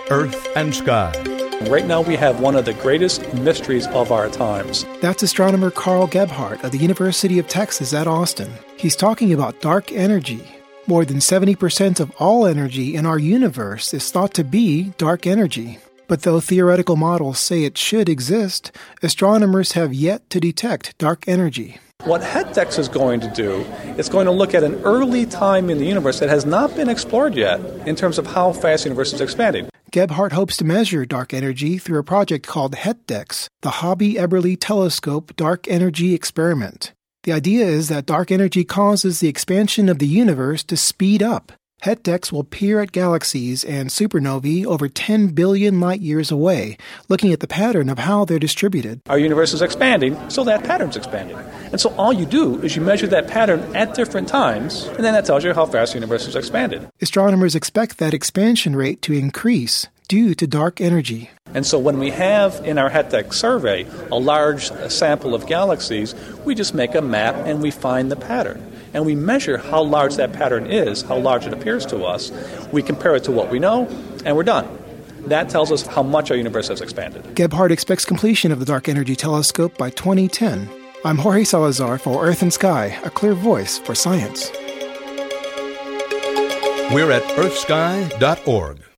Earth and Sky. Right now we have one of the greatest mysteries of our times. That's astronomer Carl Gebhardt of the University of Texas at Austin. He's talking about dark energy. More than 70% of all energy in our universe is thought to be dark energy. But though theoretical models say it should exist, astronomers have yet to detect dark energy. What HETDEX is going to do is going to look at an early time in the universe that has not been explored yet in terms of how fast the universe is expanding. Gebhardt hopes to measure dark energy through a project called HETDEX, the Hobby-Eberly Telescope Dark Energy Experiment. The idea is that dark energy causes the expansion of the universe to speed up. HETDEX will peer at galaxies and supernovae over 10 billion light-years away, looking at the pattern of how they're distributed. Our universe is expanding, so that pattern's expanding. And so all you do is you measure that pattern at different times, and then that tells you how fast the universe is expanded. Astronomers expect that expansion rate to increase due to dark energy. And so when we have in our HETDEX survey a large sample of galaxies, we just make a map and we find the pattern. And we measure how large that pattern is, how large it appears to us. We compare it to what we know, and we're done. That tells us how much our universe has expanded. Gebhardt expects completion of the Dark Energy Telescope by 2010. I'm Jorge Salazar for Earth and Sky, a clear voice for science. We're at earthsky.org.